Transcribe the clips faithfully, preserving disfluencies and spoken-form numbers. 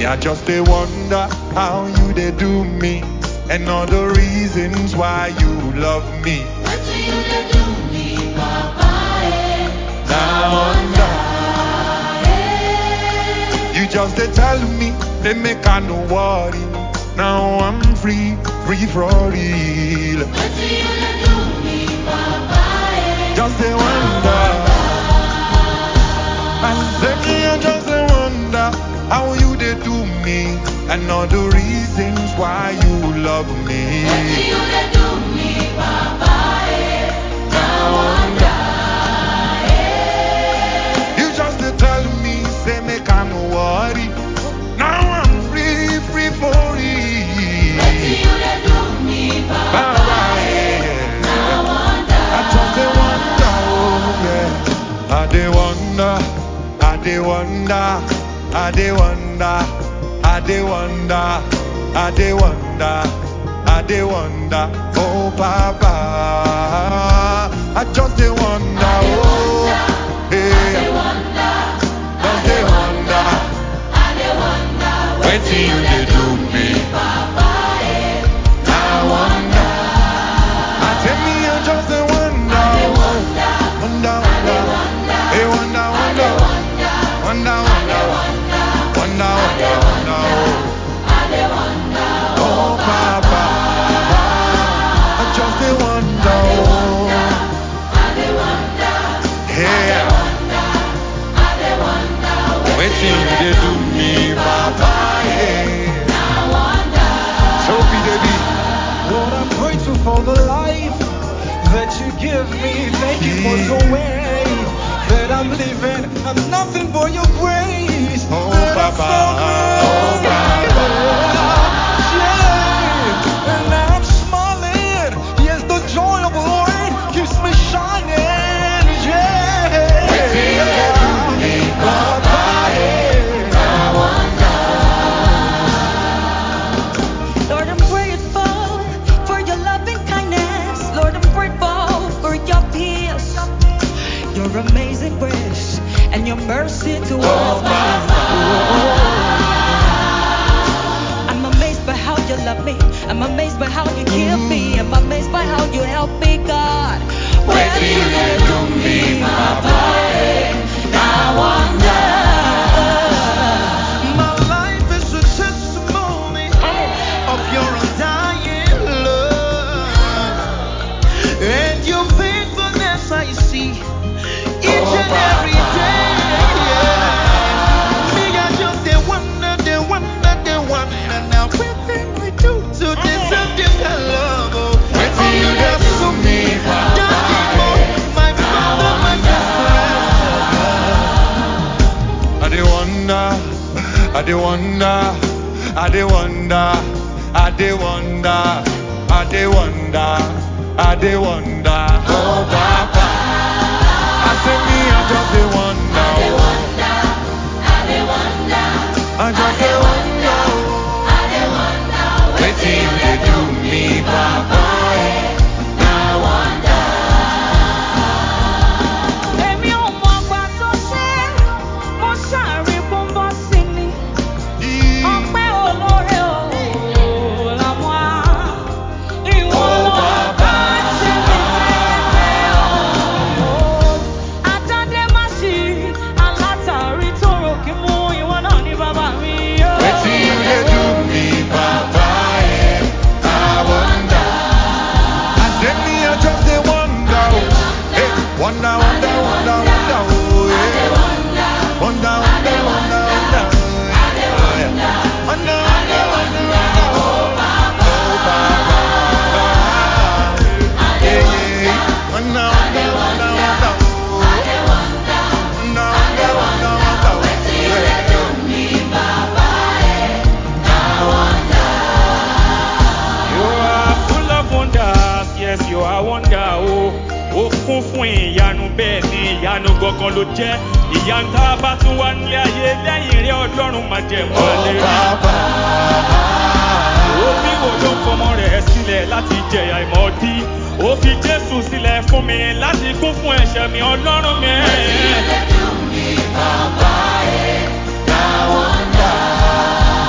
Me, I just they wonder how you they do me, and all the reasons why you love me. What do you they do me, Papa? Eh? Now wonder. You just they tell me, they make I no worry. Now I'm free, free for real. What do you they do me, Papa? Eh? Just they wonder. I say I just they wonder how you they do me, and all the reasons why you love me. What do you they do me, Papa? Eh? Now wonder. Eh? You just they tell me, say make I no worry. Now I'm free, free for real. What do you they do me, Papa? Yeah. Now wonder. I just they wonder, oh yeah. I they wonder, I they wonder, I they wonder, I they wonder, I they wonder, I they wonder, oh Papa. I just they wonder, oh yeah. Just they wonder, wait till you they do me. I wonder. I tell me I just a wonder, wonder, wonder, hey wonder, wonder, wonder, wonder, wonder, wonder, wonder, oh Papa, I just a wonder, yeah, wait till they do me, Papa, yeah. So be the be. Lord, I'm grateful for the life that you give me. Thank you for the way that I'm living. I'm nothing but your grace. Oh, that I'm Papa. so Oh, Papa. Yeah. And now I'm smiling. Yes, the joy of the Lord keeps me shining. Yeah. Wait till you do me, Papa, yeah. I wonder. Lord, I'm grateful for your loving kindness. Lord, I'm grateful for your peace, your amazing grace, and your mercy towards me. I'm amazed by how you love me. I'm amazed by how you give me. I'm amazed by how you help me, God. Wait till you do me, Papa, I wonder. My life is a testimony of your undying love and your faithfulness I see each and every day. Me, I just they wonder, they wonder, they wonder now everything I do to deserve this love. Oh, Wait till you yes, do to me, me, Papa, my father, my best I dey wonder, I dey wonder, I dey wonder, I dey wonder, I dey wonder, I dey wonder, oh Papa. I say me, I just dey wonder, I just dey wonder, wait till you dey do me, Papa. I wonder. Èmi ò mọ̀ gbà tó ṣe, mo ṣàrí bó ń bọ́ sí mi. Ọpẹ́ olóore o, làwọn ìwọ ló bá ṣe mí tẹ́lẹ̀ o. Àtàdé má ṣì, alátàrí tó rò kí mú ìwọ náà ní bàbá mi. Wait till you dey do me, Papa, yeah. I wonder. I say me, I just dey wonder, oh. Hey, wonder, wonder, wonder, wonder, oh, yeah. Wonder, wonder, wonder, wonder, oh, yeah. Wonder, wonder, wonder, wonder, oh, oh, Papa, yeah, yeah. Wonder, wonder, wonder, wonder, oh. Wonder, wonder, wonder, wonder, oh, yeah. You are full of wonders, yes, you are wonder, oh. Ó kún fún ìyanu bẹ́ẹ̀ ni ìyanu gangan ló jẹ́. Ìyanu tá a bá tún wá nílé ayé lẹ́yìn rẹ̀ Ọlọ́run máa jẹ̀ mọ́ Oh, lé rí. Papa. Ó bí wo ló ń fọmọ rẹ̀ sílẹ̀ láti jẹ̀yà ìmọ̀dí. Ó fi Jésù sílẹ̀ fún mi láti kún fún ẹ̀ṣẹ̀ mi Ọlọ́run mi. Papa, I wonder.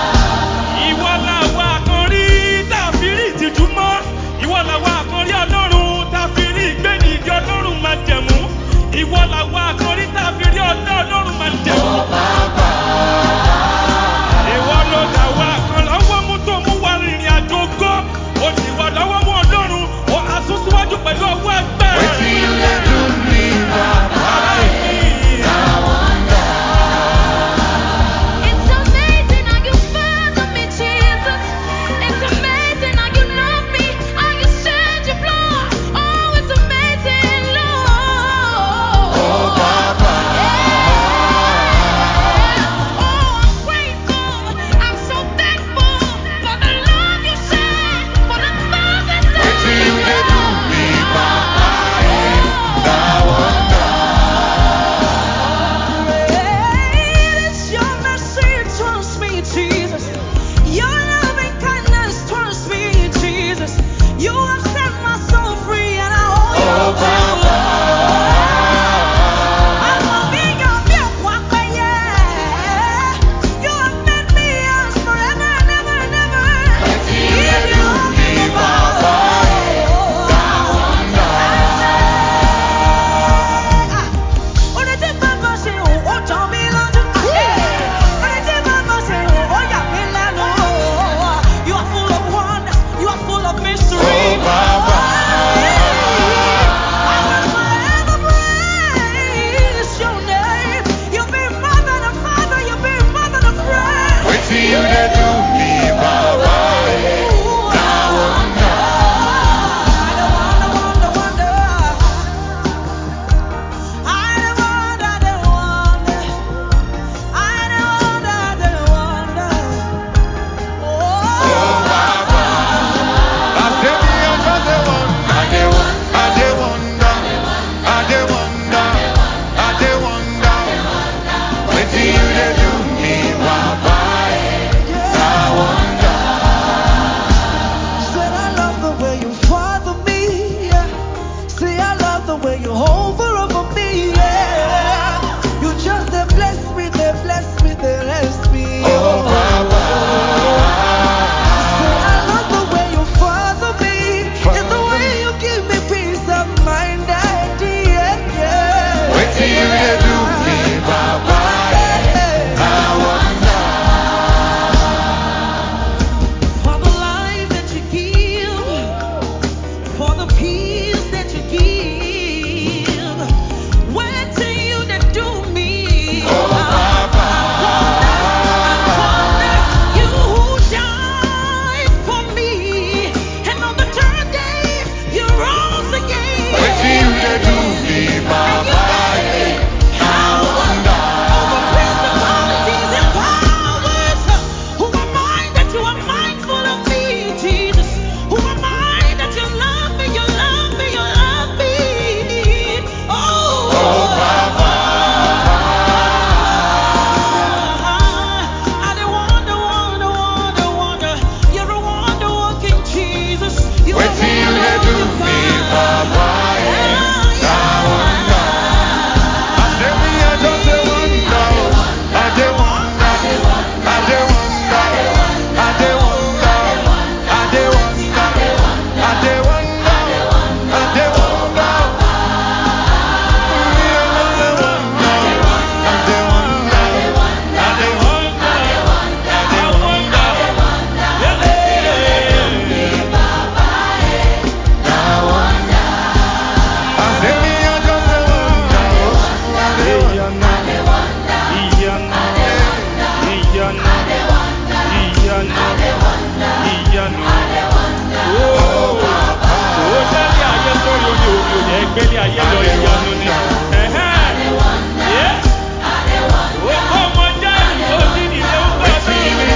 gbélé ayé lọ ìyanu ni. Ẹ̀hẹ́n. Yeah. Ó mọ jáde ó sì nílé ó bọ̀ sí mi.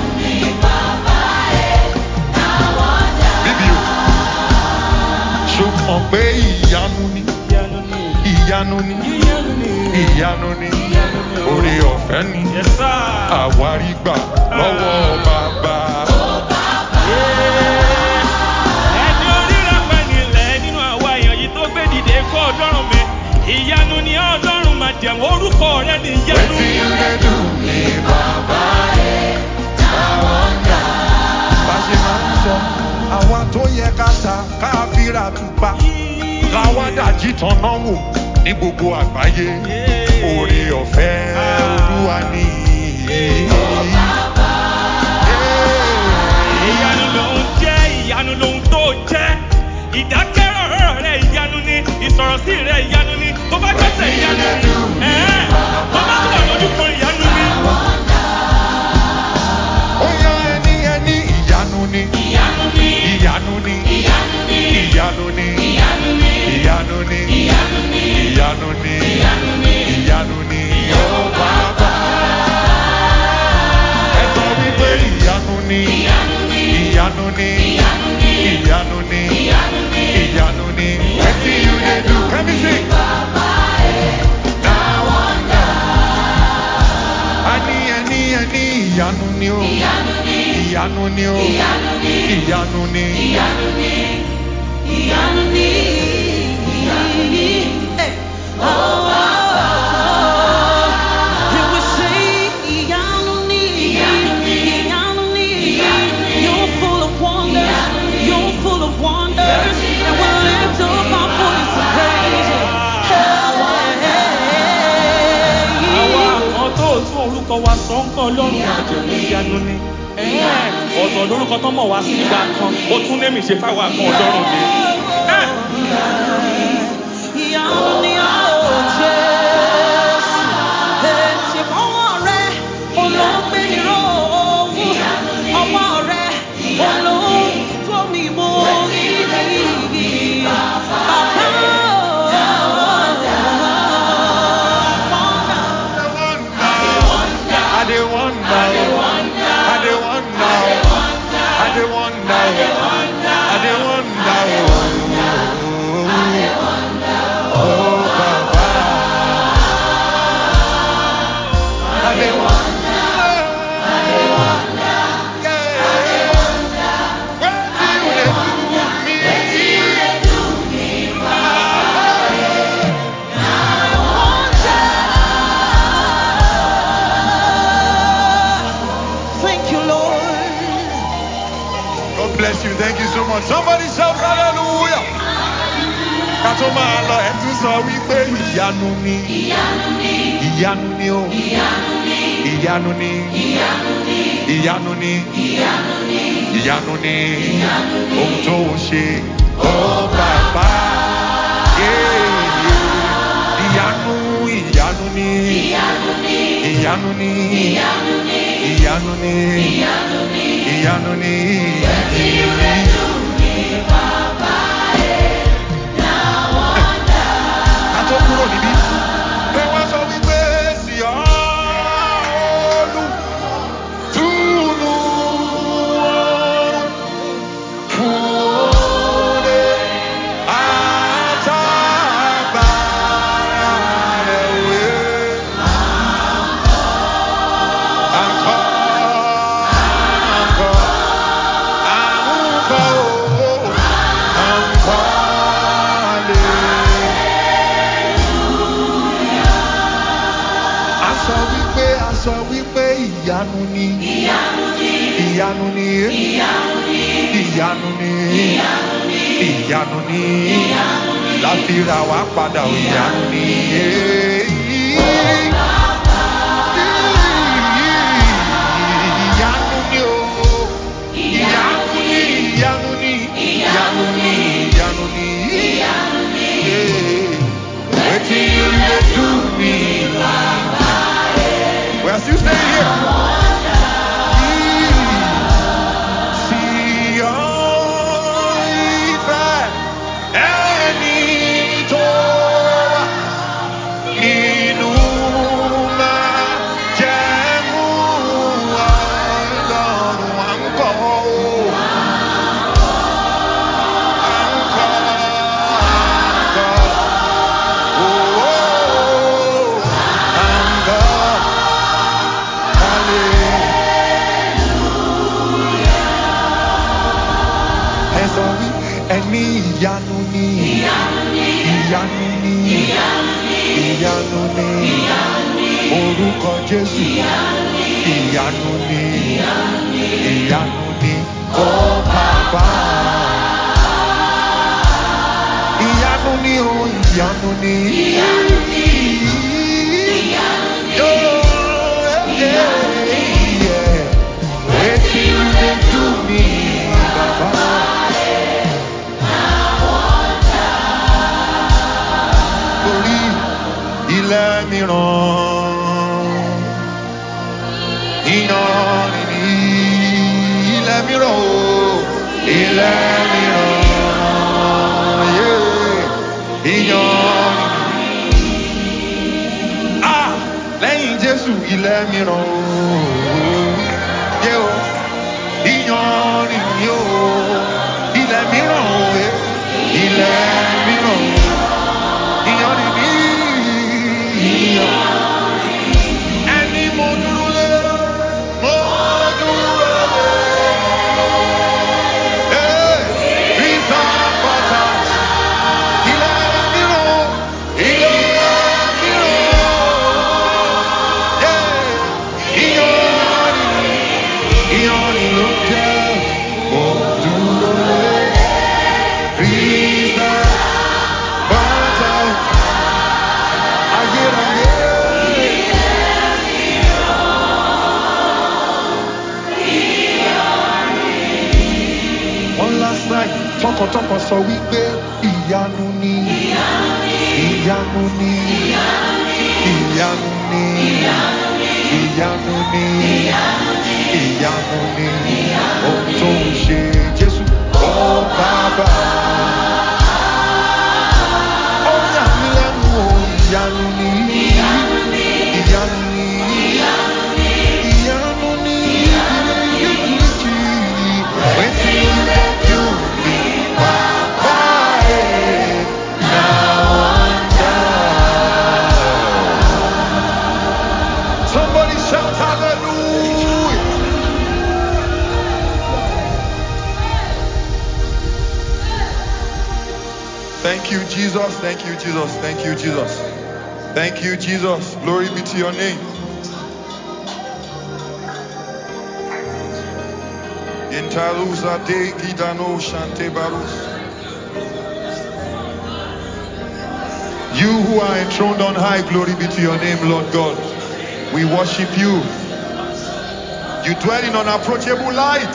Bíbí o, ṣo mọ̀ pé ìyanu ni, Ìyanu ni. ìyanu ni, Ìyanu ni. ìyanu ni, oore ọ̀fẹ́ ni, Yes, sir. àwárí gbà lọ́wọ́ bàbá. Ẹni oríra pẹ̀lẹ́ nínú àwa èèyàn yìí tó gbé dìde kó ọlọ́run mi. Ìyanu ni ọlọ́run máa jẹ̀mọ́ orúkọ rẹ ní ìyanu. Wetin you dey do me, bàbá ẹ̀, na wonder. Bá ṣe máa ń sọ, àwa tó yẹ ká ta ká fíra tupa. Làwa dàjí tán náà wò ní gbogbo àgbáyé. Oore ọ̀fẹ́ Olúwa ni. Ìyanu lòun jẹ́, ìyanu lòun tó jẹ́. Ìdákẹ́rọ̀rọ̀ rẹ̀ ìyanu ni, ìsọ̀rọ̀ sí rẹ̀ ìyanu ni, tó bá gbẹ́sẹ̀ ìyanu ni. Ẹ̀ẹ́ tó bá tó wà lójú kan ìyanu ni. Ó yá ẹni ẹni ìyanu ni. Ìyanu ni. Ìyanu ni. Ìyanu ni. Ìyanu ni. Ìyanu ni. Ìyanu ni. Ìyanu ni. Ìyanu ni. Ìyanu ni. Ìyanu ni. Ó bàbá. Ẹ sọ wípé ìyanu ni. Ìyanu ni. Ìyanu ni. Ìyanu ni. Ìyanu ni. Ìyanu ni. Ìyanu ni. Wetin you dey do? Let me sing. Ẹni ẹni ẹni ìyanu ni o. Ìyanu ni. Ìyanu ni o. Ìyanu ni. Ìyanu ni. Ìyanu ni. Ìyanu ni. Ìyanu ni. Hey. Oh, oh, oh. You will say, "Ìyanu ni, Ìyanu ni. ìyanu ni." Ìyanu ni. You're full of wonders. Ìyanu ni. You're full of wonders. And we'll lift up our voice and praise you. Àwa Hey. kan tó tún orúkọ wa sọ ń kọ́ ọlọ́run àjẹmí ìyanu ni. Ẹ̀ẹ́ ọ̀dọ̀ lórúkọ tó mọ̀ wá sí ìgbà kan, ó tún lémi ṣe fáwọn àkàn ọlọ́run ni. Ẹ́ Ìyanu ni a ó Jésù. Ètè ọwọ́ rẹ̀ olóńgbé ni róòwú. Ọwọ́ rẹ̀ olóńgbò mi mú rí. Bàbá I dey wonder. I dey wonder. I dey wonder. I dey wonder. I dey wonder. Oh, Baba. I dey wonder. I dey wonder. Wetin you dey do me? Thank you, Lord. God bless you. Thank you so much. Somebody shout hallelujah. Ká tó máa lọ, ẹ tún sọ wípé ìyanu ni. ìyanu ni. Ìyanu ni o. Ìyanu ni. Ìyanu ni. Ìyanu ni. Ìyanu ni. Ìyanu ni. Ìyanu ni. Ìyanu ni. Ohun tó ń ṣe. Ó bàbá. Yeah. Ìyanu, ìyanu ni. Ìyanu ni. Ìyanu ni. Ìyanu ni. Ìyanu ni. Ìyanu ni. Ìyanu ni. Wetin you dey do me, Baba, eh, na wonder. Ká tó kúrò níbí. Pé wọ́n sọ wípé sí Olú túnú ọrùn fún oore àtàgbàrà rẹ̀ wé. Àǹkọ́, àǹkọ́, àǹkọ́ o, àǹkọ́ lè. A sọ wípé, a sọ wípé ìyanu ni. Ìyanu ni. Ìyanu ni. Ìyanu ni. Ìyanu ni. Ìyanu ni. Ìyanu ni. Ìyanu ni. Láti ra wá padà ìyanu ni. Ìyanu ni o. Ìyanu ni. Ìyanu ni. Ìyanu ni. Ìyanu ni. Ìyanu ni. Wetin you dey do me? We are still staying here. Sí, oh, ìfẹ́ ẹni tó ìyanu ni, ìyanu ni, orúkọ Jésù, ìyanu ni, ìyanu ni, ó bàbá. Ìyanu ni, ó ìyanu ni, ìyanu ni, wetin you dey do me, Baba? Torí ilẹ̀ mìíràn, ìyanrìn ní ilẹ̀ mìíràn o, ilẹ̀ mìíràn, yeah, ìyanrìn. Ah, lẹ́yìn Jésù ilẹ̀ mìíràn o, yeah, o, ìyanrìn ní o, ilẹ̀ mìíràn o, yeah, ilẹ̀ mìíràn o, ìyanrìn ní ìyanrìn. Ẹni mo dúró lé, mo dúró lé. Hey, Risa Pata, ilẹ̀ mìíràn, ilẹ̀ mìíràn. Yeah, ìyanrìn, ìyanrìn ló jẹ́, mo dúró lé. Risa Pata, ayérayé. One last night, tọkàntọkàn sọ wípé ìyanu ni, ìyanu ni, ìyanu ni, ìyanu ni, ìyanu ni, ohun tó ń ṣe Jésù, ó bàbá. Ó yà mí lẹ́nu o, ìyanu ni, ìyanu ni, ìyanu ni, ìyanu ni, wetin you dey do me, Baba, eh, na wonder. Somebody shout hallelujah. Thank you, Jesus. Thank you, Jesus. Thank you, Jesus. Thank you, Jesus. Glory be to your name. Intalusa de Gidano Shante Barus. You who are enthroned on high, glory be to your name, Lord God. We worship you. You dwell in unapproachable light.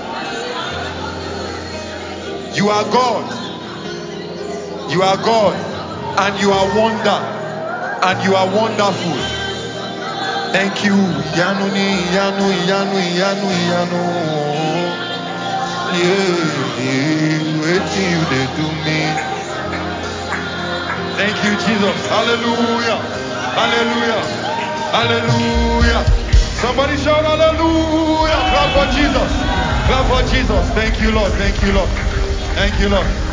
You are God. You are God. And you are wonder. And you are wonderful. Thank you. Yanu ni, Yanu, Yanu, Yanu, Yanu. Yeah, yeah. Wetin you dey do me? Thank you, Jesus. Hallelujah. Hallelujah. Hallelujah. Somebody shout hallelujah. Clap for Jesus. Clap for Jesus. Thank you, Lord. Thank you, Lord. Thank you, Lord.